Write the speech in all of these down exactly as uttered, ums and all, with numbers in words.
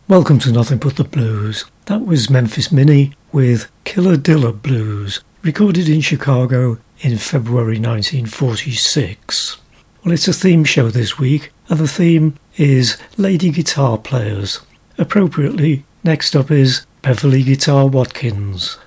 Welcome to Nothing But the Blues. That was Memphis Minnie with Killer Dilla Blues, recorded in Chicago in February nineteen forty-six. Well, it's a theme show this week, and the theme is Lady Guitar Players. Appropriately, next up is Beverly Guitar Watkins.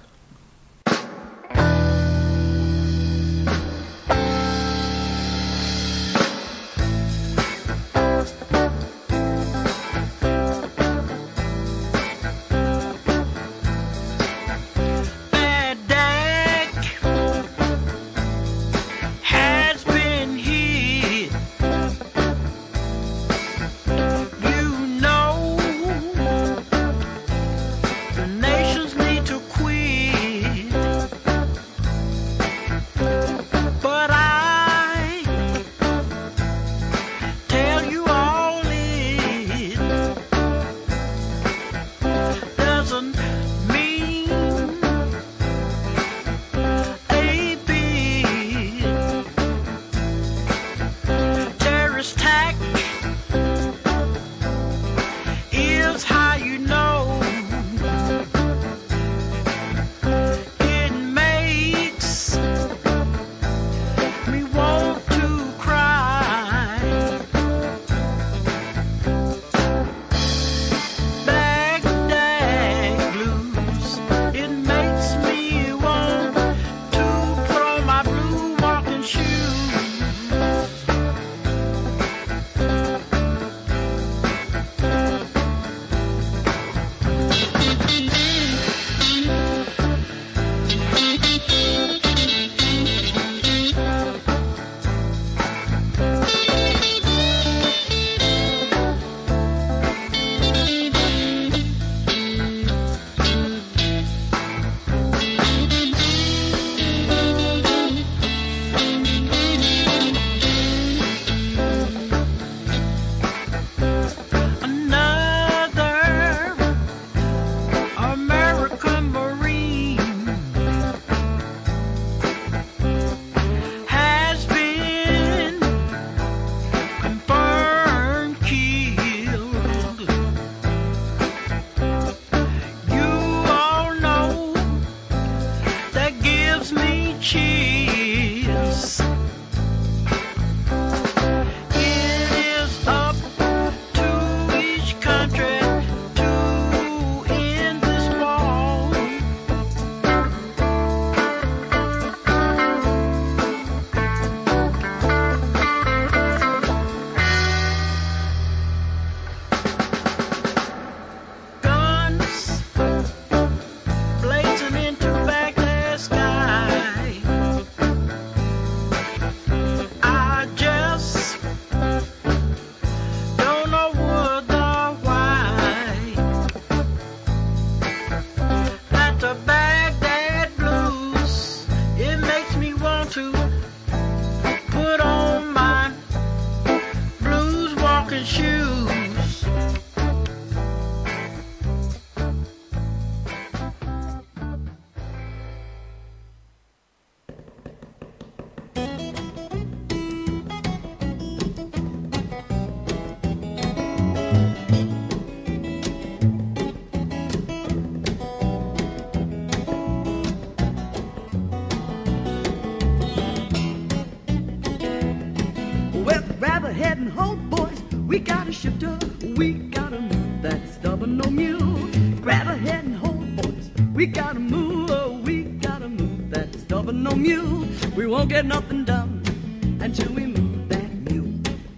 Get nothing done until we move that mule.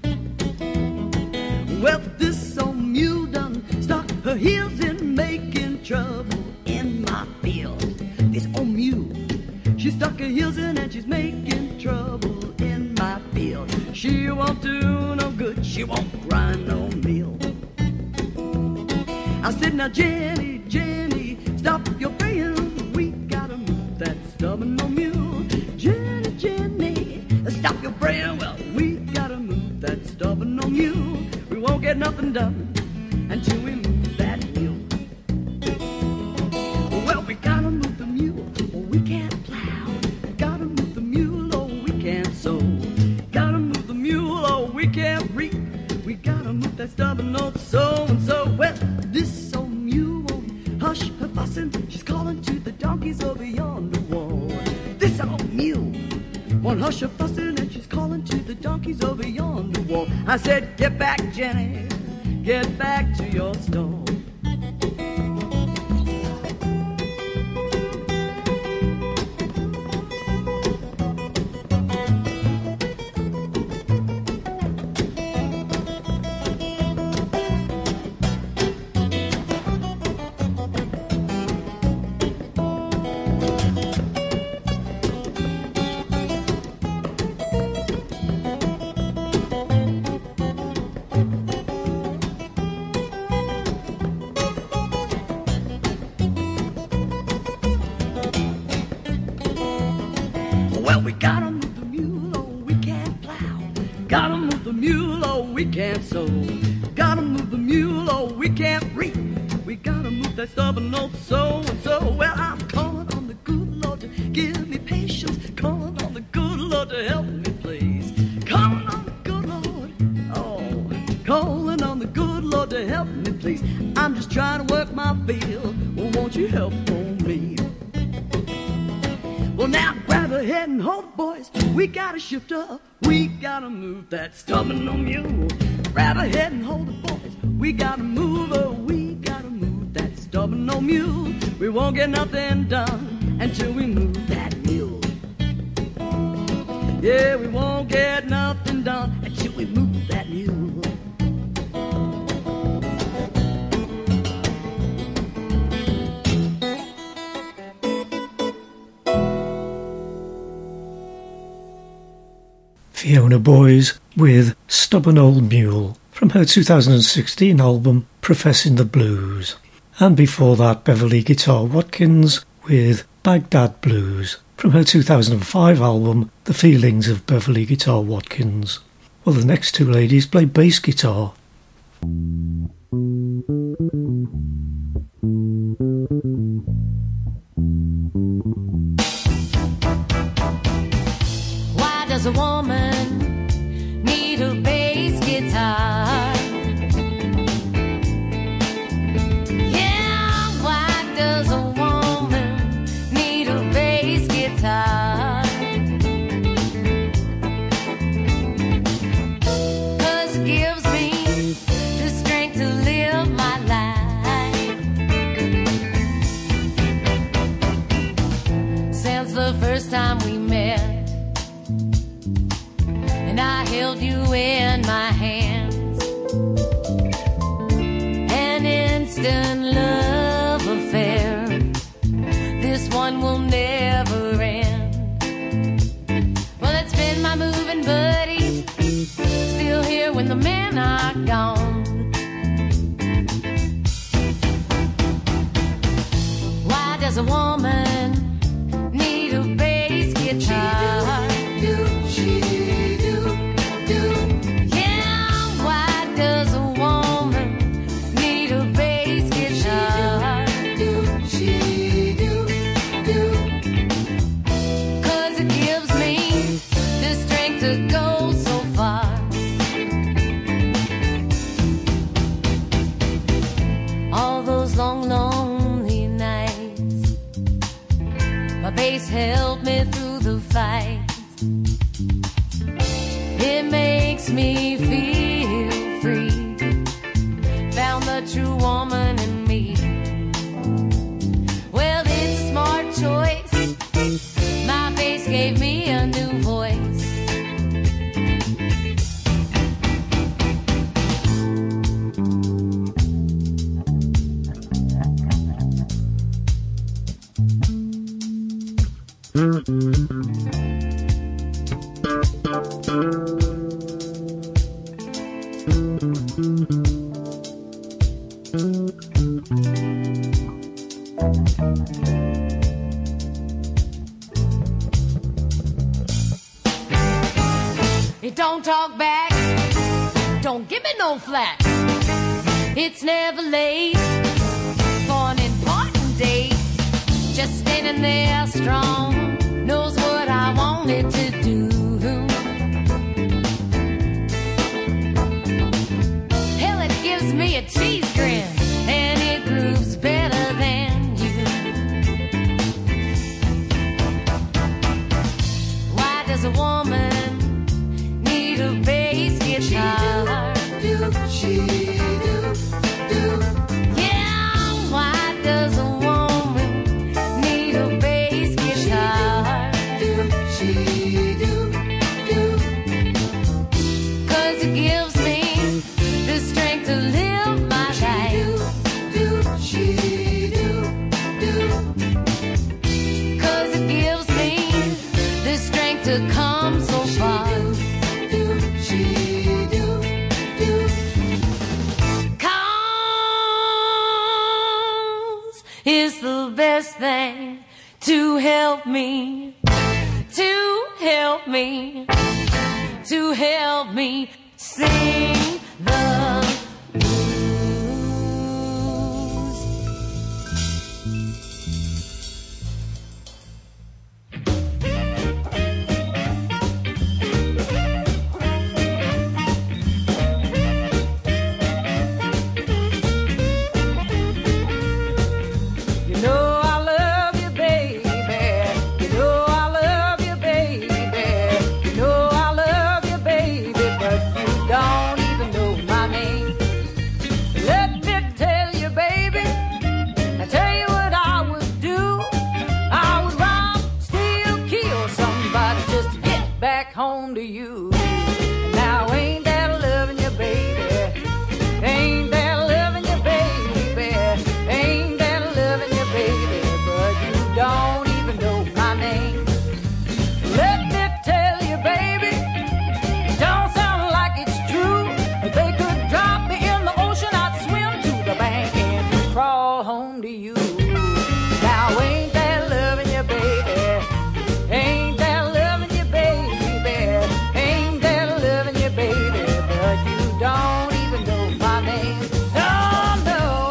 Well, this old mule done stuck her heels in making trouble in my field. This old mule, she stuck her heels in and she's making trouble in my field. She won't do no good, she won't grind no meal. I said, now Jenny, Jenny, stop your praying. We gotta move that stubborn old mule. Jenny, stop your praying. Well, we gotta move that stubborn old mule. We won't get nothing done until we move that mule. Well, we gotta move the mule, or we can't plow. Gotta move the mule, or we can't sow. Gotta move the mule, or we can't reap. We gotta move that stubborn old so and so. Well, this she's calling to the donkeys over yonder wall. This old mule won't hush her fussing, and she's calling to the donkeys over yonder wall. I said, get back, Jenny, get back to your stall. Well, we gotta move the mule, or we can't plow. Gotta move the mule, or we can't sow. Gotta move the mule, or we can't reap. We gotta move that stubborn old so and so. Well, I'm calling on the good Lord to give me patience. Calling on the good Lord to help me, please. Calling on the good Lord, oh, calling on the good Lord to help me, please. I'm just trying to work my field. Well, won't you help on me? Well, now grab a head and hold it, boys. We gotta shift up. We gotta move that stubborn old mule. Grab a head and hold it, boys. We gotta move her. We gotta move that stubborn old mule. We won't get nothing done until we move that mule. Yeah, we won't get nothing done until we move that mule. Fiona Boyes with Stubborn Old Mule from her two thousand sixteen album Professing the Blues. And before that, Beverly Guitar Watkins with Baghdad Blues from her two thousand five album The Feelings of Beverly Guitar Watkins. Well, the next two ladies play bass guitar. Why does a woman need a bass guitar? Yeah, why does a woman need a bass guitar? 'Cause it gives me the strength to live my life. Since the first time we met, and I held you in my hands, an instant love affair. This one will never end. Well, it's been my moving buddy, still here when the men are gone. Why does a woman need a bass guitar? She do, do, do. Yeah, why does a woman need a bass guitar? She do, do, do. 'Cause it gives me the strength to go so far. All those long, lonely nights, my bass held me through the fight. It makes me feel free. Found the true woman in me. Well, it's a smart choice. My bass gave me a new voice. It don't talk back, don't give me no flack. It's never late for an important date. Just standing there strong, knows what I wanted to do. Hell, it gives me a cheese grin, and it grooves better than you. best thing to help me, to help me, to help me sing the home to you. Now ain't that loving you, baby? Ain't that loving you, baby? Ain't that loving you, baby? But you don't even know my name. Let me tell you, baby, it don't sound like it's true. If they could drop me in the ocean, I'd swim to the bank and crawl home to you. Now ain't that loving you, baby? Ain't that loving you, baby? Ain't that loving you, baby? But you don't even know my name. No, no.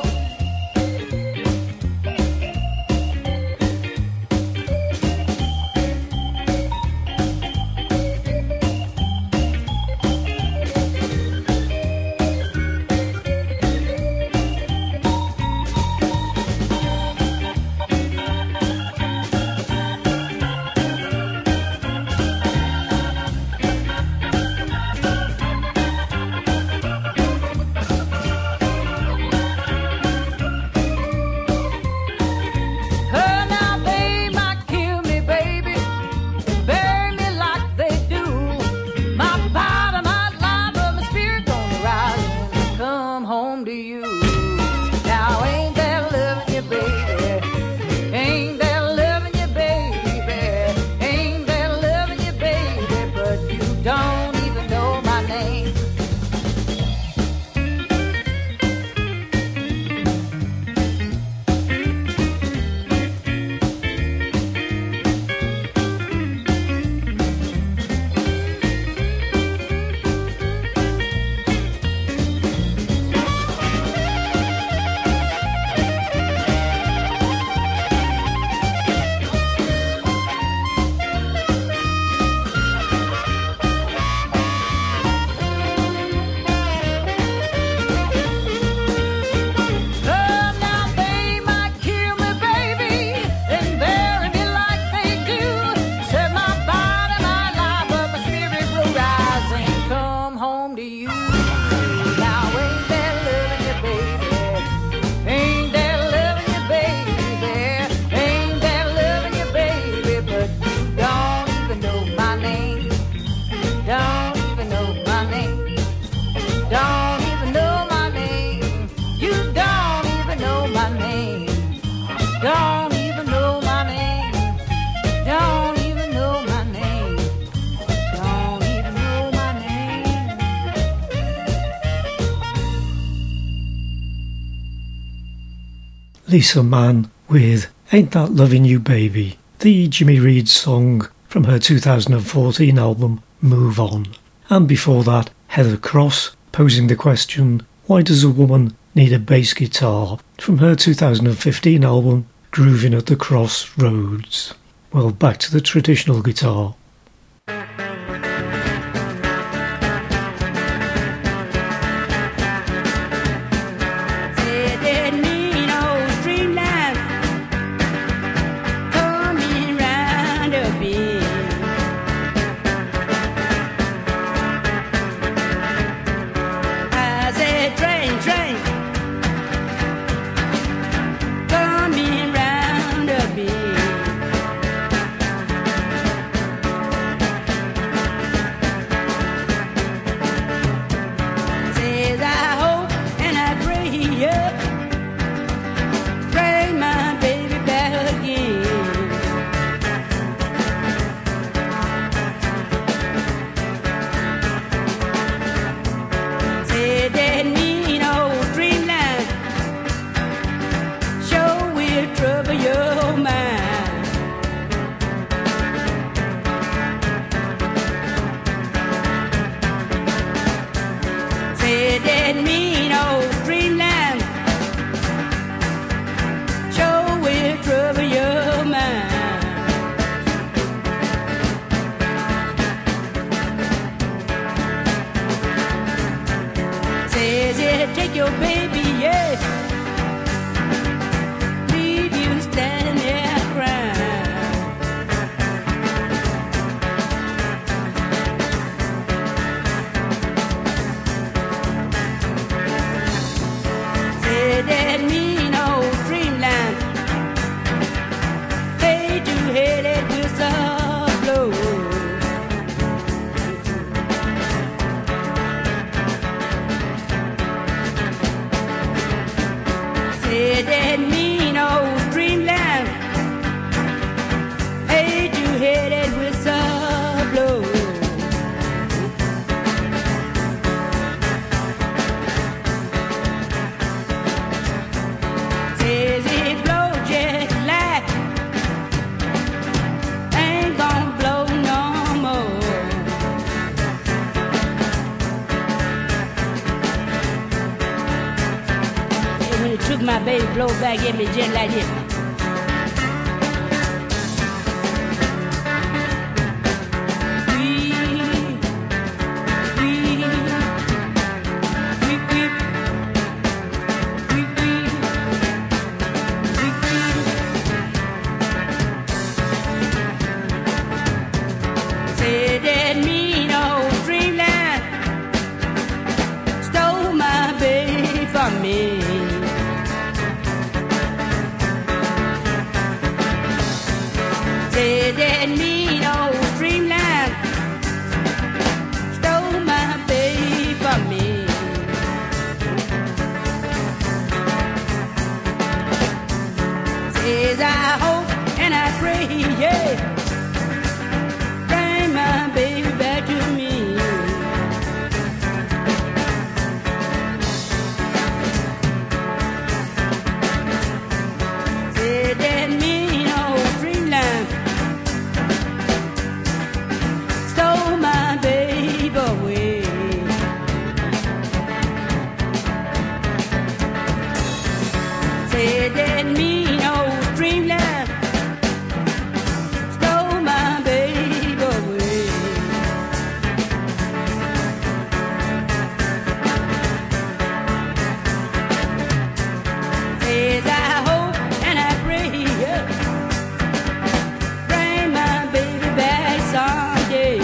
Lisa Mann with Ain't That Lovin' You Baby, the Jimmy Reed song from her two thousand fourteen album Move On. And before that, Heather Cross posing the question, why does a woman need a bass guitar, from her two thousand fifteen album Groovin' at the Crossroads. Well, back to the traditional guitar. make your baby, yeah, leave you standing there crying. Say that mean old dreamland made you headed with a blow. Say that mean old dreamland made you headed with a blow. Says it blow just like ain't gonna blow no more. And when it took my baby blow back at me just like this. Weep, weep, weep, weep, weep, weep, weep, weep. Say that mean old dreamland stole my baby from me. Say that mean old dreamland stole my baby from me. Says I hope and I pray, yeah, bring my baby back to me. Say that mean old dreamland stole my baby away. Say that mean old dreamland stole my baby away. Says I hope and I pray, yeah, bring my baby back someday.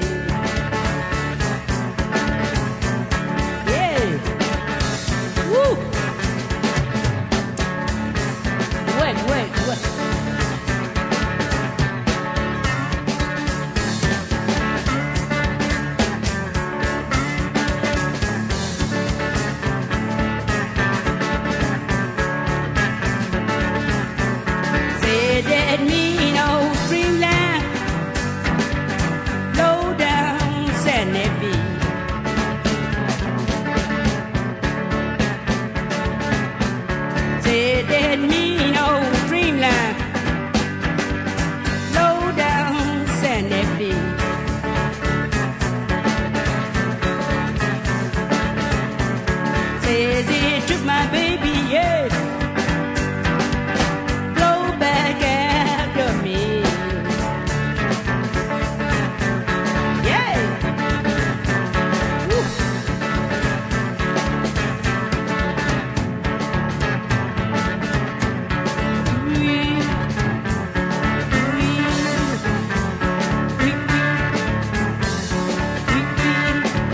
Yeah. Woo. Wait, wait, wait. Say that mean old dreamland low down sandy beach. Say that mean old dreamland low down sandy beach. Says it took my baby, yeah, blow back after me. Yeah. Woo. Weep, weep, weep, weep, weep, weep.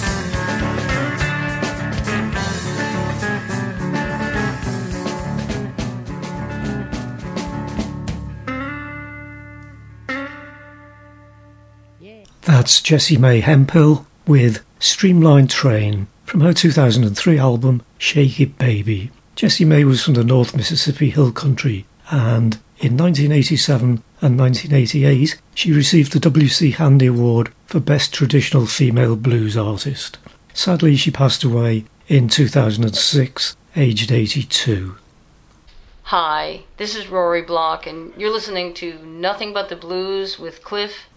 That's Jessie May Hemphill with Streamlined Train from her two thousand three album Shake It Baby. Jessie May was from the North Mississippi Hill Country, and in nineteen eighty-seven and nineteen eighty-eight she received the W C Handy Award for Best Traditional Female Blues Artist. Sadly, she passed away in two thousand six, aged eighty-two. Hi, this is Rory Block, and you're listening to Nothing But the Blues with Cliff.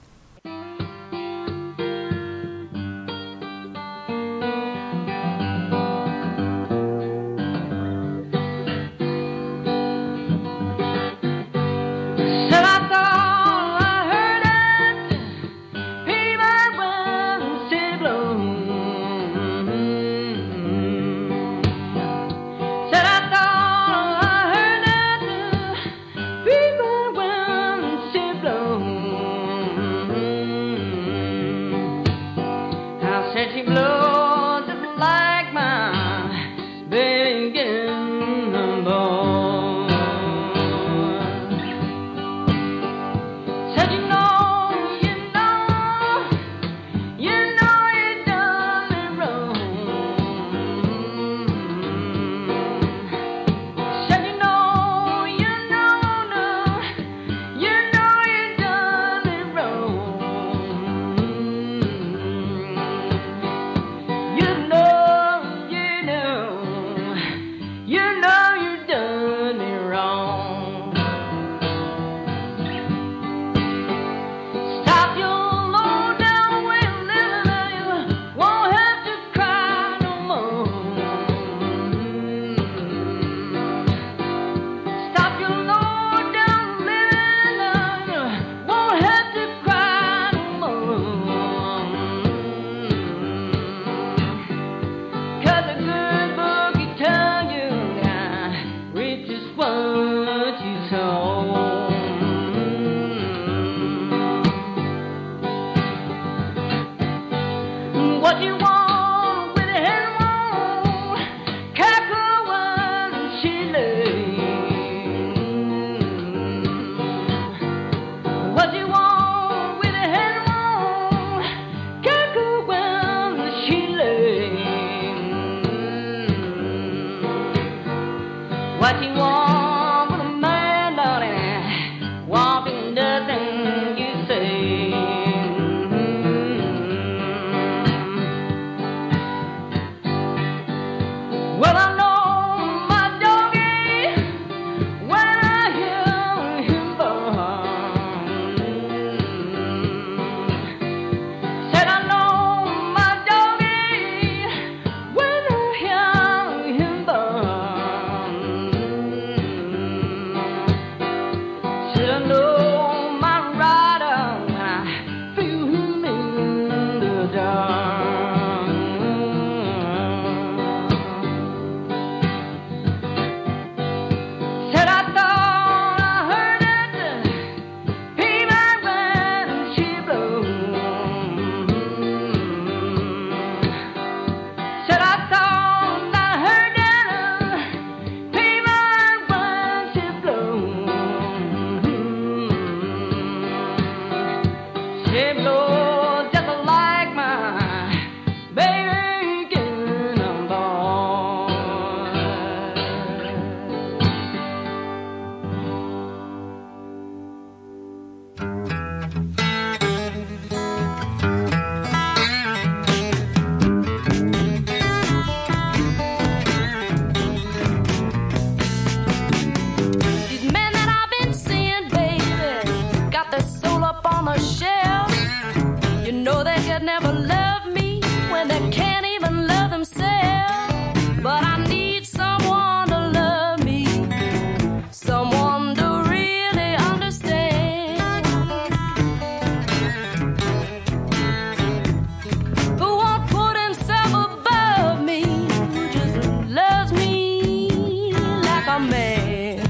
It blows just like my baby getting a boy. These men that I've been seeing, baby, got their soul up on a shelf. You know they could never love me when they can't even love themselves. But I need someone to love me, someone to really understand, who won't put himself above me, who just loves me like a man.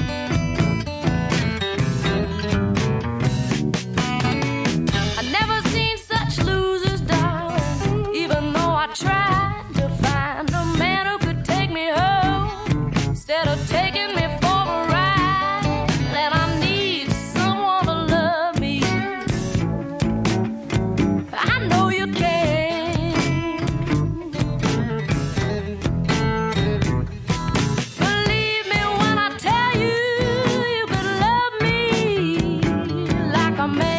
I never seen such losers, darling, even though I tried to find a man who could take me home instead of taking me for a ride. And I need someone to love me. I know you can. Believe me when I tell you, you could love me like a man.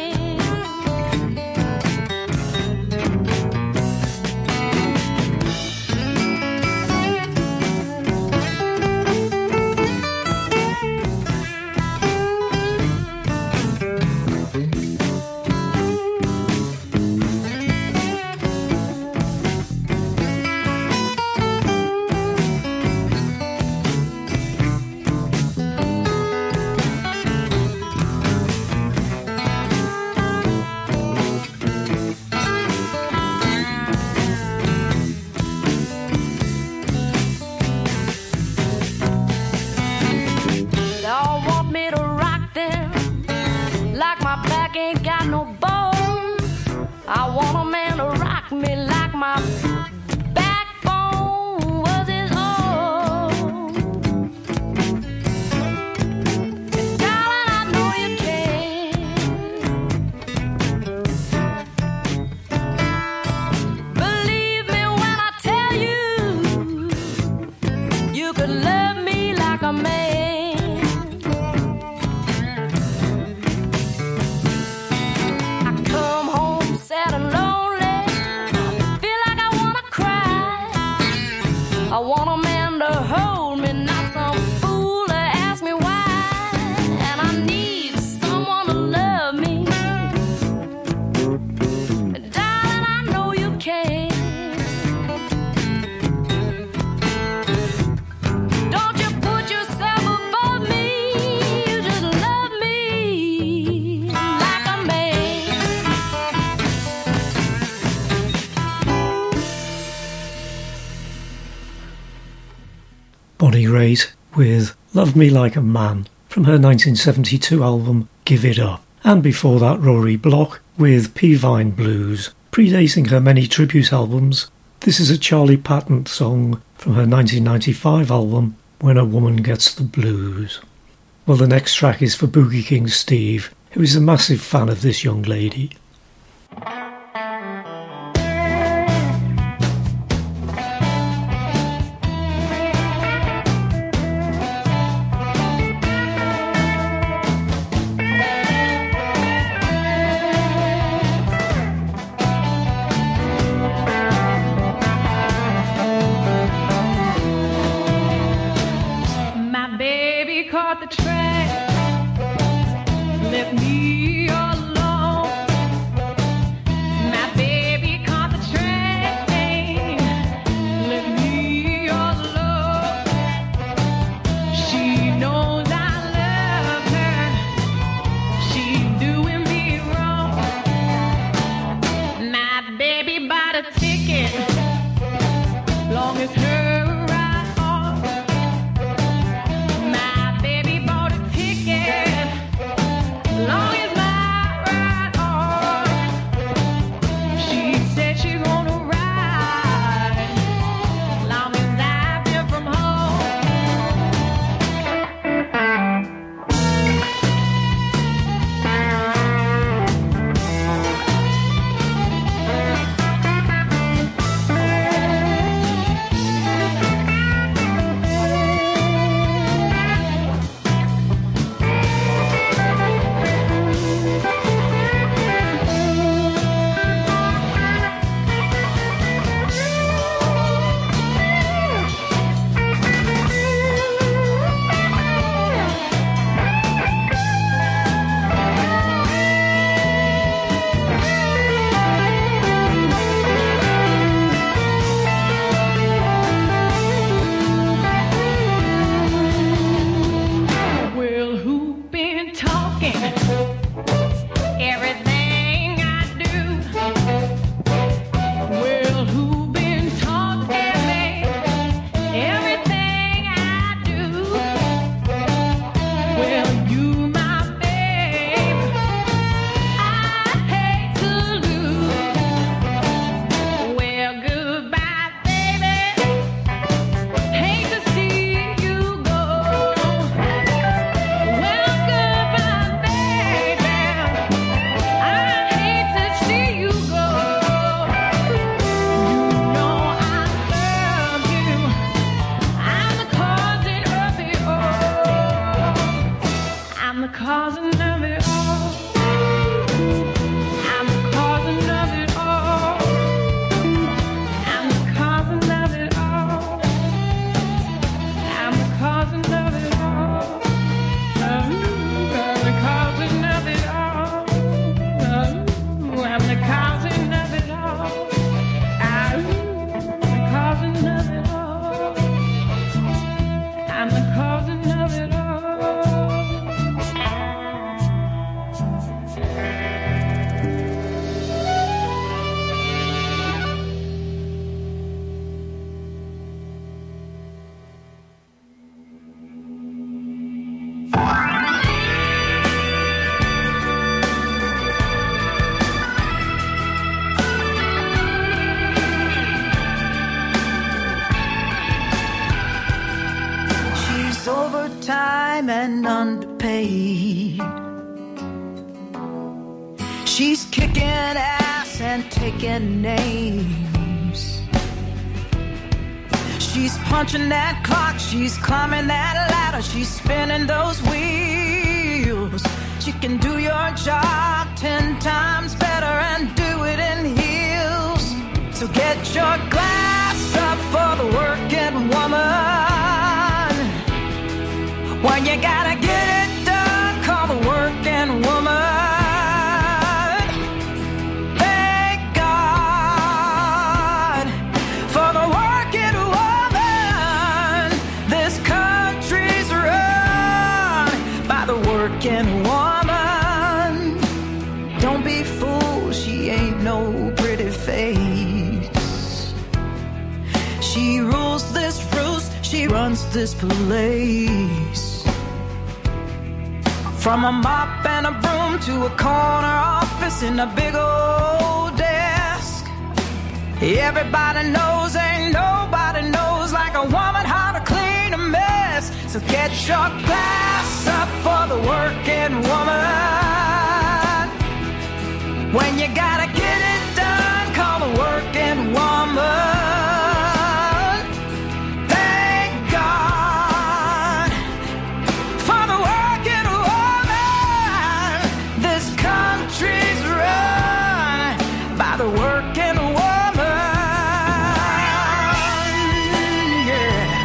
They all want me to rock them like my back ain't got no bones. I want a man to rock me like my backbone was his own. And darling, I know you can. Believe me when I tell you, you could love me like a man. I come home sad and lonely, feel like I wanna cry. I want a man to hold me, not some fool to ask me why. And I need someone to love me. Darling, I know you can. Don't you put yourself above me, you just love me like a man. Bonnie Raitt with Love Me Like a Man from her nineteen seventy-two album Give It Up. And before that, Rory Block with Peavine Blues. Predating her many tribute albums, this is a Charlie Patton song from her nineteen ninety-five album When a Woman Gets the Blues. Well, the next track is for Boogie King Steve, who is a massive fan of this young lady. My baby caught the train, left me alone. everything I do. Well, who been talking me? Everything I do. Well, you my babe, I hate to lose. Well, goodbye, baby. Hate to see you go. Well, goodbye, baby. I hate to see you go. You know I love you. I'm the cause of it all. I'm the cause of it all. I'm the cause of it all. I'm the cause of it all. I'm the cause of it all. I'm the cause of it all. I'm the cause of it all. I'm the cause of it all. I'm the cause of it all. She's overtime and underpaid. She's kicking ass and taking names. She's punching that clock, she's climbing that ladder, she's spinning those wheels. She can do your job ten times better and do it in heels. So get your glass up for the working woman. When you gotta get it done, call the working woman. Thank God for the working woman. This country's run by the working woman. Don't be fooled, she ain't no pretty face. She rules this roost, she runs this place. From a mop and a broom to a corner office in a big old desk. Everybody knows, ain't nobody knows like a woman how to clean a mess. So get your glass up for the working woman. When you gotta get it done, call the working woman. Thank God for the working woman. This country's run by the working woman. Yeah.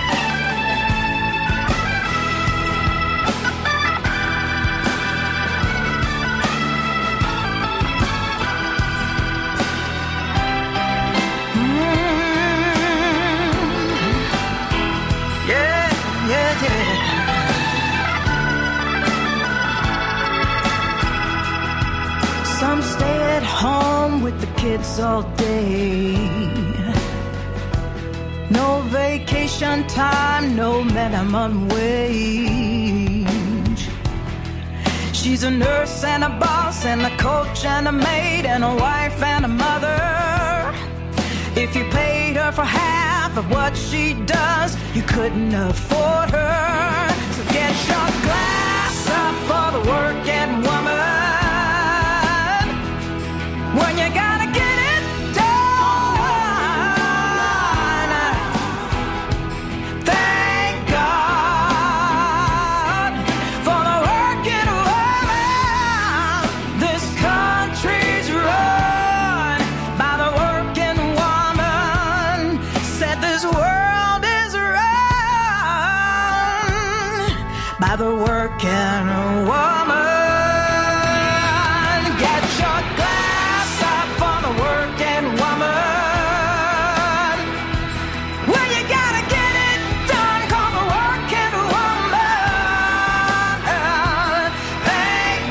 Yeah, yeah, yeah. Some stay at home with the kids all day. No vacation time, no minimum wage. She's a nurse and a boss and a coach and a maid and a wife and a mother. If you paid her for half of what she does, you couldn't afford her. So get your glass up for the working woman. When you gotta get it done. Thank God for the working woman. This country's run by the working woman. Said this world is run by the working woman. Get your glass up for the working woman. When you gotta get it done, call the working woman. Thank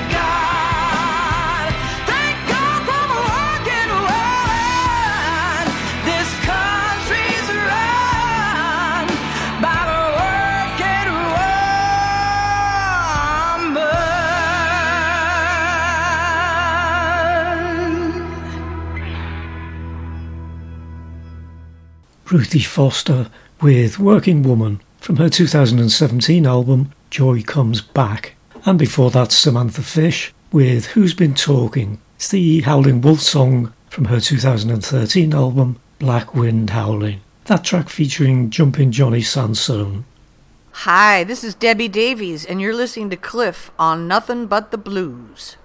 Ruthie Foster with Working Woman from her two thousand seventeen album Joy Comes Back. And before that, Samantha Fish with Who's Been Talking. It's the Howling Wolf song from her two thousand thirteen album Black Wind Howling. That track featuring Jumpin' Johnny Sansone. Hi, this is Debbie Davies, and you're listening to Cliff on Nothing But the Blues.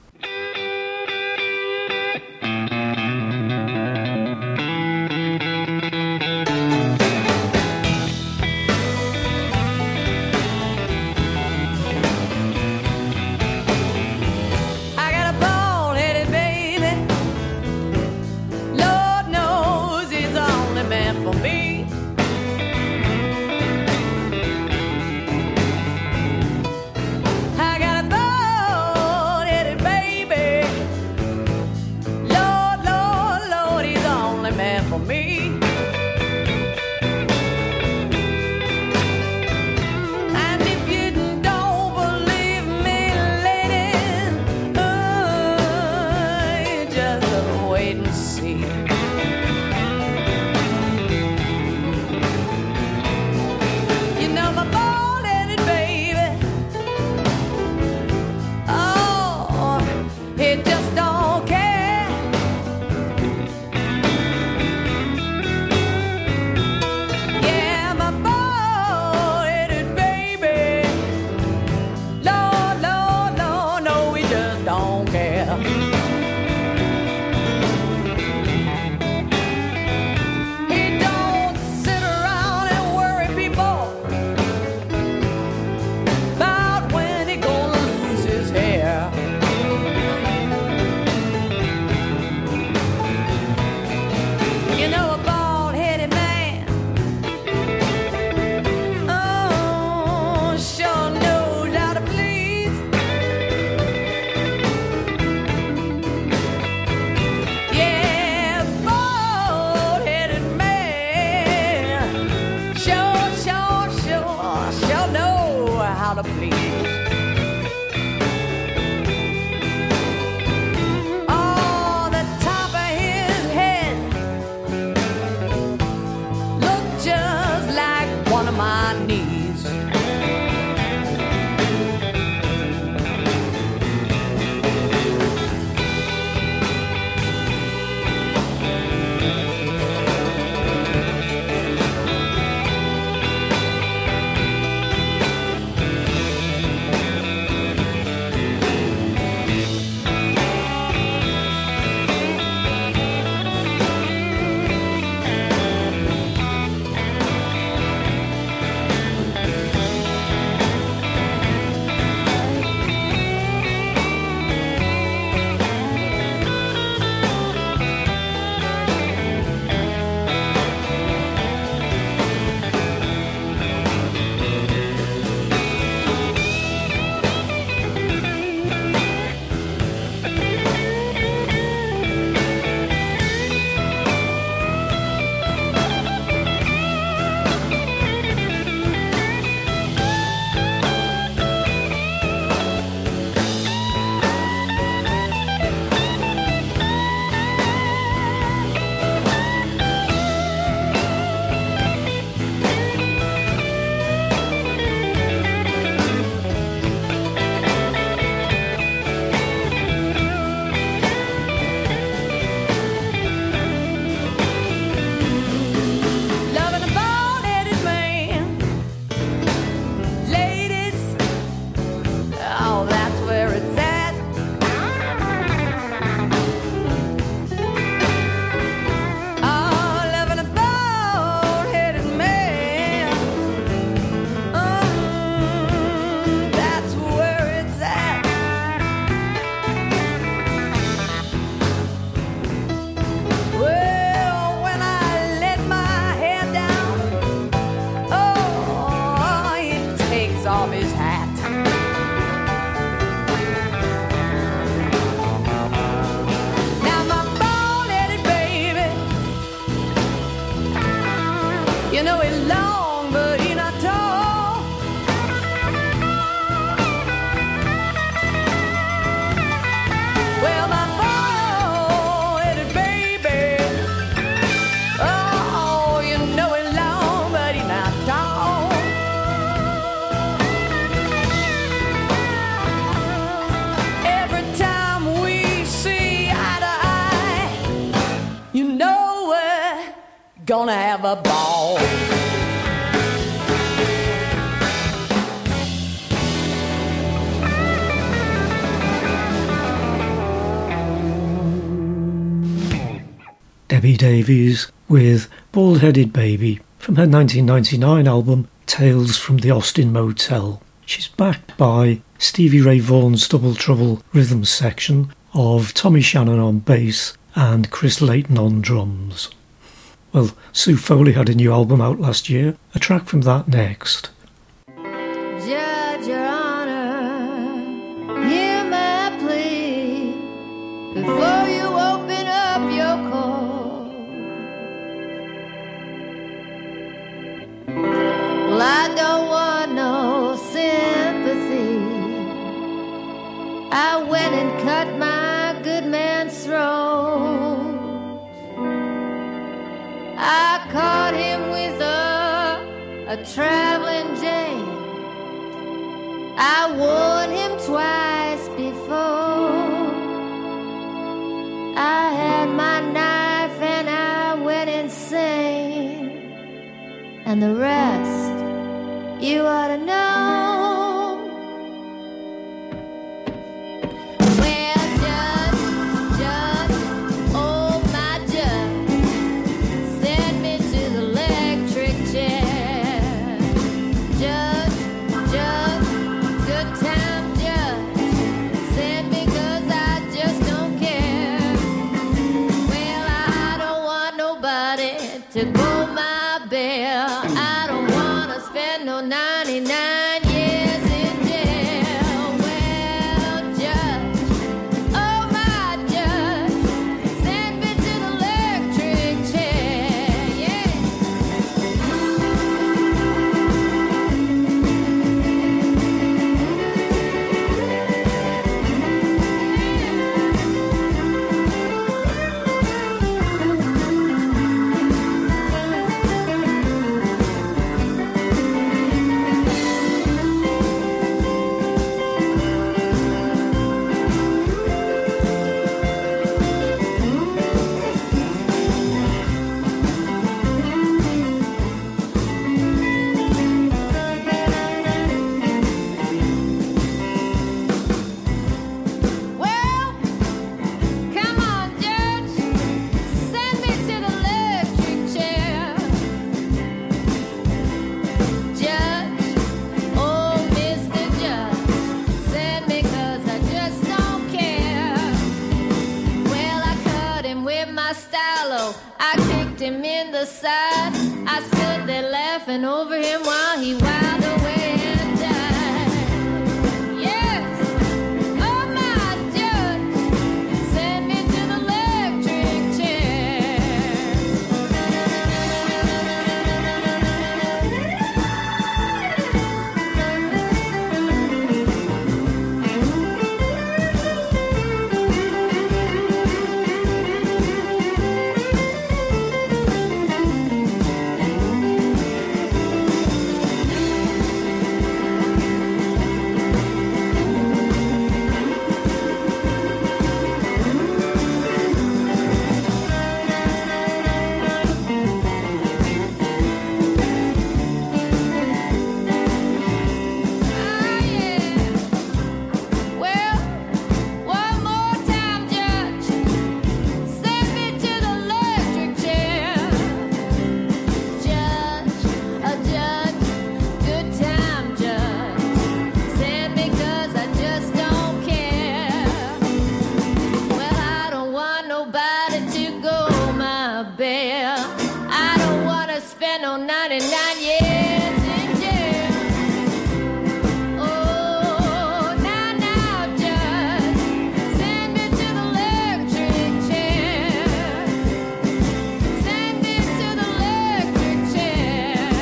I got a bald-headed baby. gonna have a ball. Debbie Davies with Bald-Headed Baby from her nineteen ninety-nine album Tales from the Austin Motel. She's backed by Stevie Ray Vaughan's Double Trouble rhythm section of Tommy Shannon on bass and Chris Layton on drums. Well, Sue Foley had a new album out last year, a track from that next. Judge, Your Honor, hear my plea before you open up your court. Well, I don't want no sympathy. I went and cut my good man's throat. I caught him with a, a traveling jay. I warned him twice before. I had my knife and I went insane. And the rest, you ought to know. To go my bail, I don't wanna spend no ninety-nine years in jail. Well, judge, oh my judge, send me to the electric chair, yeah. Him in the side, I stood there laughing over him while he wound away and died. Yes, oh my judge, send me to the electric chair. ninety-nine years in jail. Oh, now, now, judge, send me to the electric chair. Send me to the electric chair.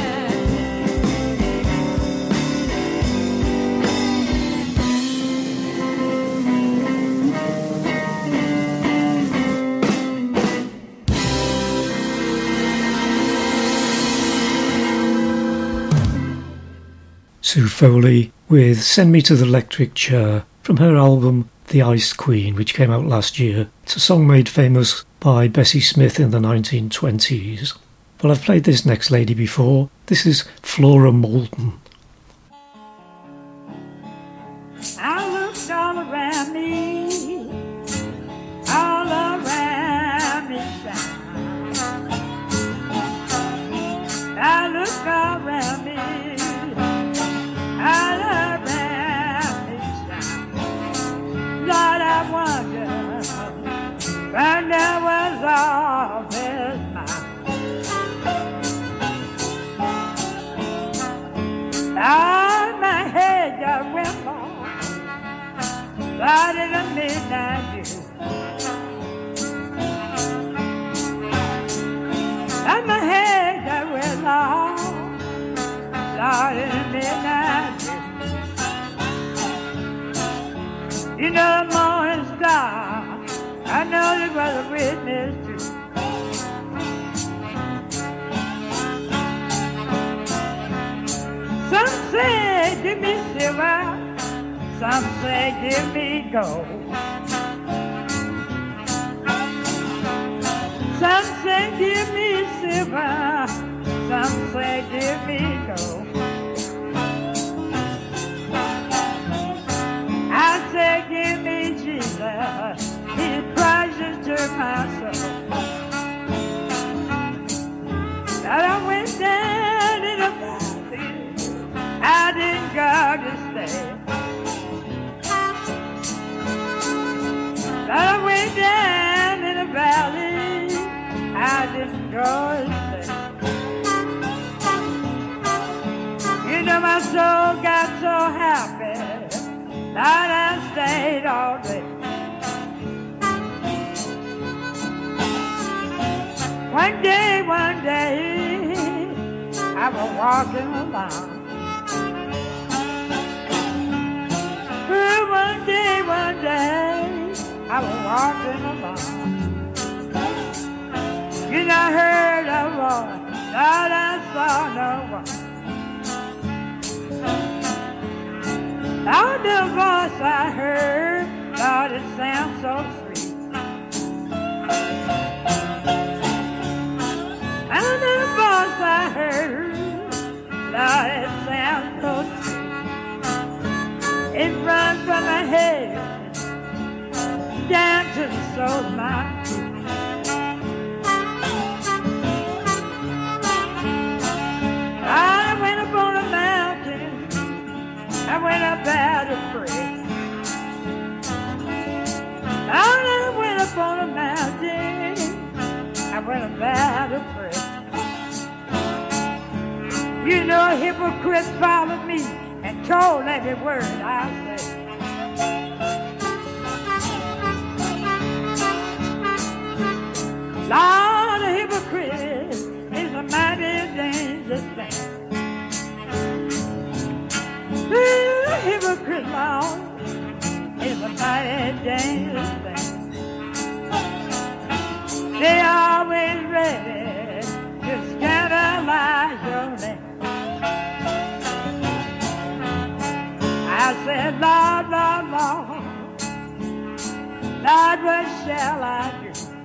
Sue Foley with Send Me to the Electric Chair from her album The Ice Queen, which came out last year. It's a song made famous by Bessie Smith in the nineteen twenties. Well, I've played this next lady before. This is Flora Moulton. I looked all around me, all around me shine. I looked all around me, all around me shine. Lord, I wonder, wonder was all this mine. Lord, my head got wimple. Right in the midnight dew. And my head got wet long, right in the midnight dew. You know the morning star, I know there was a witness too. Some say, give me silver. Some say give me gold. Some say give me silver. Some say give me gold. I say give me Jesus. He's precious to my soul. That I went down in the valley. I didn't go to stay. I went down in the valley, I didn't go to stay. You know my soul got so happy that I stayed all day. One day, one day, I was walking along. One day, one day, I was walking along. You know, I heard a voice, but I saw no one. Now the voice I heard, Lord, it sounds so sweet. And the voice I heard, Lord, it sounds so sweet. It runs from my head down to the soul of my feet. I went up on a mountain, I went up there to pray. I went up on a mountain, I went up there to pray. You know, hypocrites followed me and told every word I said. Lord, a hypocrite is a mighty dangerous thing. A hypocrite, Lord, is a mighty dangerous thing. They are always ready to scandalize your name. I said, Lord, Lord, Lord, Lord, what shall I do?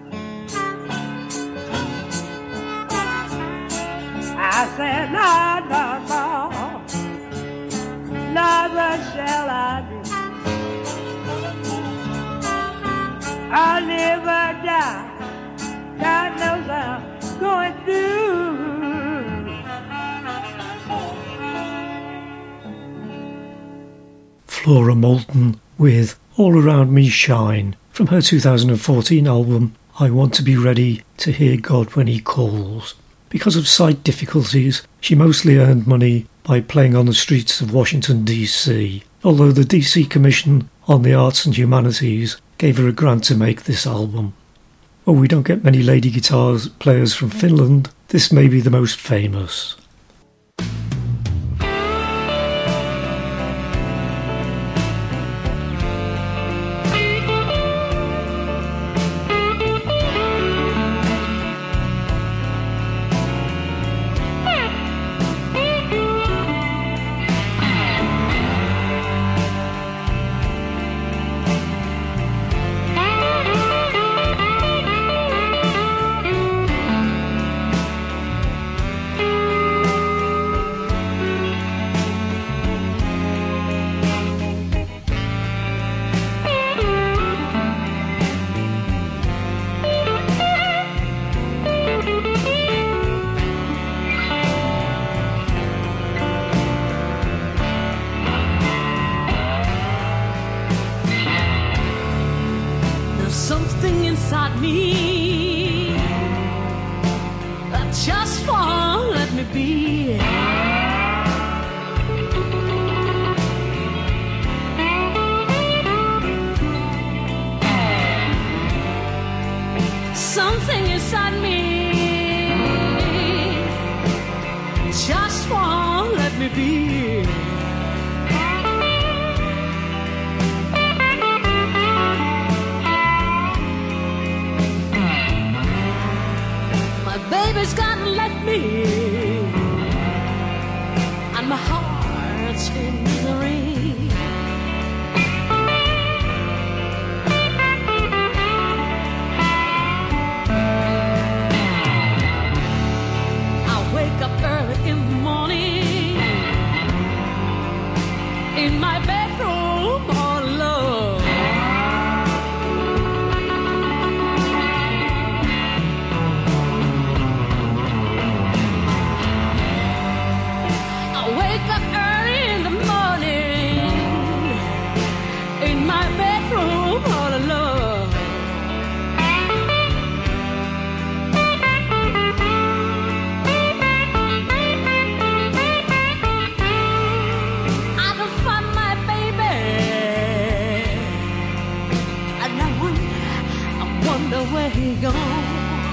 I said, Lord, Lord, Lord, Lord, what shall I do? I'll live or die, God knows I'm going through. Flora Moulton with All Around Me Shine from her two thousand fourteen album I Want to Be Ready to Hear God When He Calls. Because of sight difficulties, she mostly earned money by playing on the streets of Washington, D C, although the D C Commission on the Arts and Humanities gave her a grant to make this album. Well, we don't get many lady guitar players from Finland. This may be the most famous. something inside me that just won't let me be. Something inside me just won't let me be. My baby's gotta let me, and my heart's in misery. Early in the morning, in my bedroom all alone. I wake up early in the morning, in my bedroom all alone. Where he gone?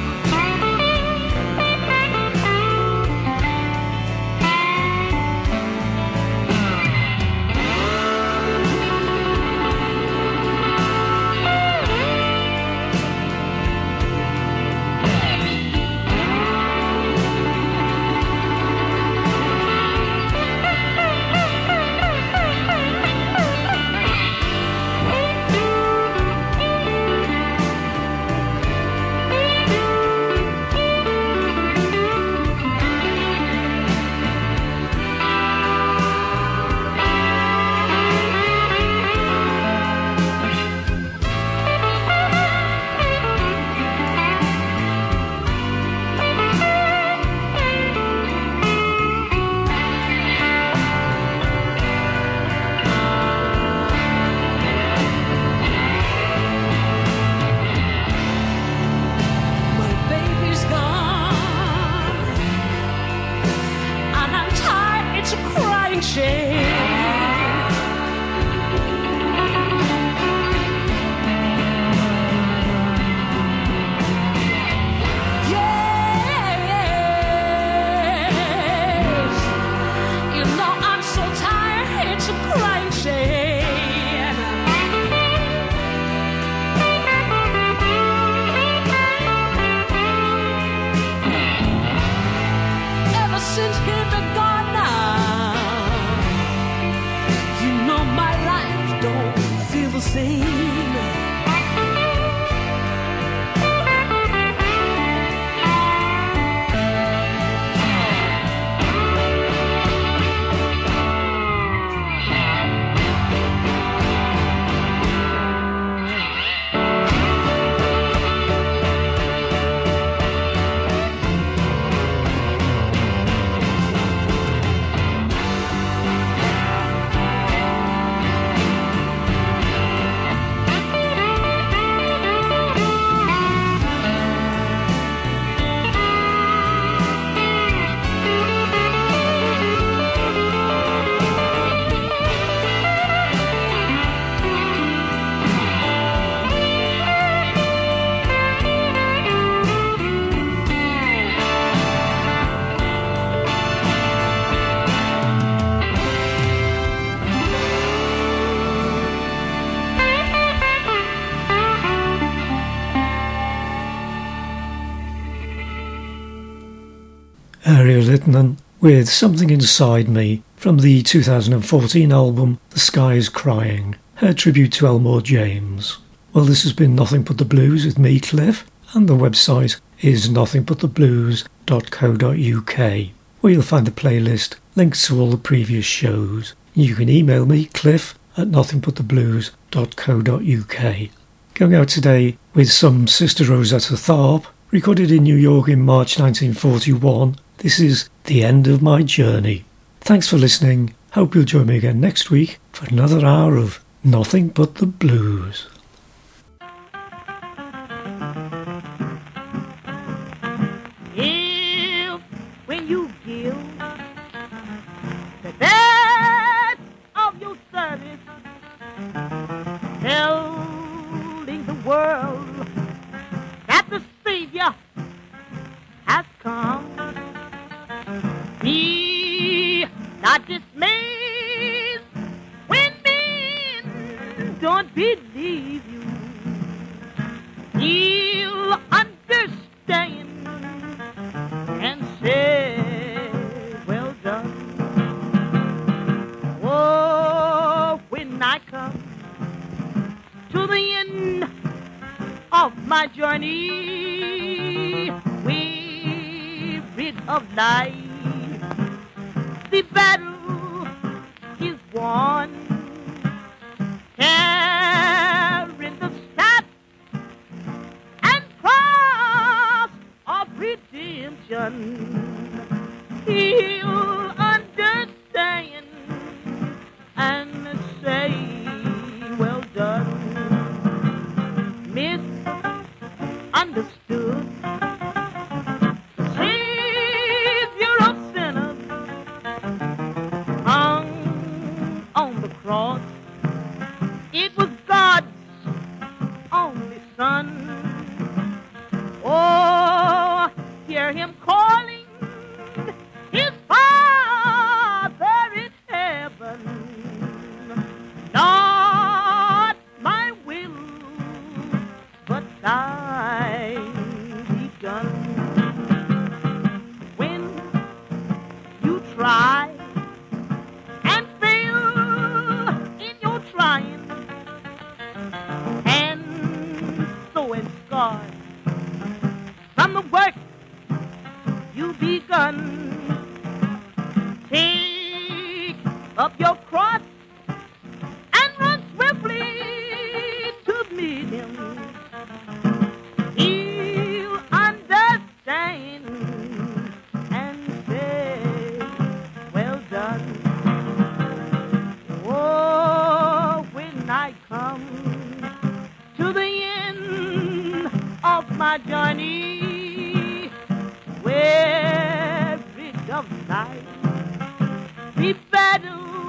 Ariel Littman with Something Inside Me from the two thousand fourteen album The Sky is Crying, her tribute to Elmore James. Well, this has been Nothing But the Blues with me, Cliff, and the website is nothing but the blues dot co dot uk, where you'll find the playlist, links to all the previous shows. You can email me, Cliff, at nothing but the blues dot co dot uk. Going out today with some Sister Rosetta Tharpe, recorded in New York in March nineteen forty-one. This is The End of My Journey. Thanks for listening. Hope you'll join me again next week for another hour of Nothing But the Blues. of my journey, wearied of life. The battle is won, carrying the staff and cross of redemption. He'll understand and say, well done. Misunderstood, Savior of sinners, hung on the cross. It was God's only Son. Oh, hear him calling his Father in heaven. Not my will, but thine be done. When you try and fail in your trying, and so in scarred from the work you begun, take up your cross and run swiftly to meet him. He'll understand and say, well done. Oh, when I come to the end of my journey, wearied of life, be battled